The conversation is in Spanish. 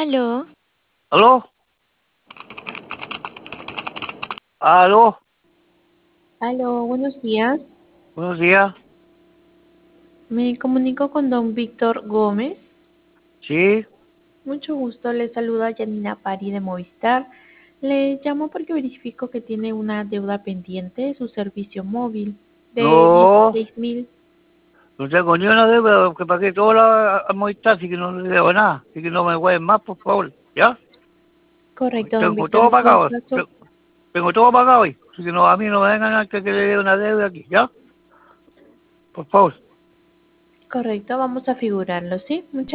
Aló, ¿Aló? ¿Aló? Aló, buenos días. Buenos días. Me comunico con don Víctor Gómez. Sí, Mucho gusto, le saluda Janina Pari de Movistar. Le llamo porque verifico que tiene una deuda pendiente de su servicio móvil de no, 16.000. no tengo ni una deuda, que pagué toda la Movistar, así que no le debo nada, así que no me jueguen más, por favor, ¿ya? Correcto, don Tengo Víctor. todo En todo pagado, caso, tengo todo pagado hoy, así que no, a mí no me vengan a que le dé una deuda aquí, ¿ya? Por favor. correcto, vamos a figurarlo, ¿sí? Muchas